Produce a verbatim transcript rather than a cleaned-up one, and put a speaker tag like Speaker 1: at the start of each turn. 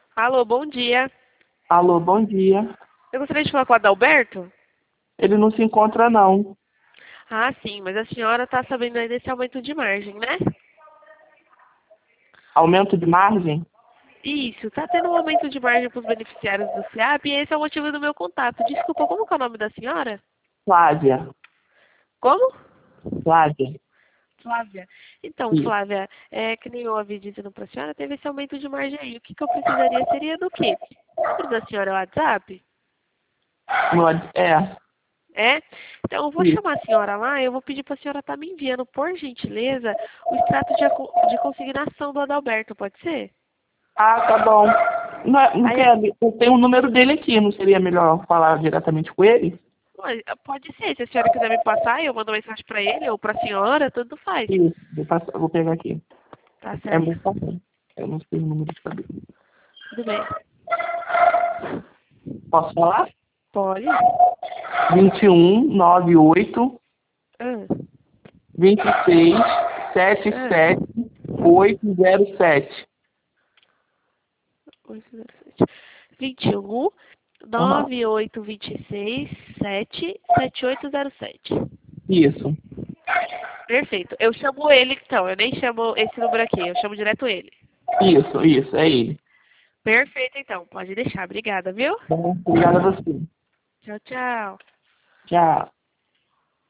Speaker 1: Alô, bom dia.
Speaker 2: Alô, bom dia.
Speaker 1: Eu gostaria de falar com o Adalberto?
Speaker 2: Ele não se encontra, não.
Speaker 1: Ah, sim, mas a senhora está sabendo aí desse aumento de margem, né?
Speaker 2: Aumento de margem?
Speaker 1: Isso, está tendo um aumento de margem para os beneficiários do SEAP e esse é o motivo do meu contato. Desculpa, como que é o nome da senhora?
Speaker 2: Flávia.
Speaker 1: Como?
Speaker 2: Flávia.
Speaker 1: Flávia. Então,
Speaker 2: Isso.
Speaker 1: Flávia, é que nem eu havia dizendo para a senhora, teve esse aumento de margem aí. O que, que eu precisaria seria do quê? O número da senhora é o WhatsApp?
Speaker 2: No ad- É,
Speaker 1: É? Então, eu vou
Speaker 2: isso.
Speaker 1: chamar a senhora lá e eu vou pedir para a senhora estar me enviando, por gentileza, o extrato de, aco- de consignação do Adalberto, pode ser?
Speaker 2: Ah, tá bom. Não, é- não
Speaker 1: Aí,
Speaker 2: quer, eu tenho o número dele aqui, não seria melhor falar diretamente com ele?
Speaker 1: ué, pode ser, se a senhora quiser me passar, eu mando mensagem para ele ou para a senhora, tanto faz.
Speaker 2: Isso, vou, passar, vou pegar aqui.
Speaker 1: Tá
Speaker 2: É
Speaker 1: certo.
Speaker 2: muito bom. Eu não sei o número de cabeça.
Speaker 1: Tudo bem.
Speaker 2: Posso falar?
Speaker 1: Pode?
Speaker 2: vinte e um, noventa e oito,
Speaker 1: Ah,
Speaker 2: vinte e seis, setenta e
Speaker 1: ah.
Speaker 2: sete, oitocentos e sete.
Speaker 1: oito zero sete. vinte e um,
Speaker 2: Aham.
Speaker 1: nove oito dois seis, sete sete oito zero sete.
Speaker 2: Isso.
Speaker 1: Perfeito. Eu chamo ele então, eu nem chamo esse número aqui, eu chamo direto ele.
Speaker 2: Isso, isso, é ele.
Speaker 1: Perfeito então, pode deixar. Obrigada, viu?
Speaker 2: Bom, obrigado a você.
Speaker 1: Tchau, tchau.
Speaker 2: Tchau.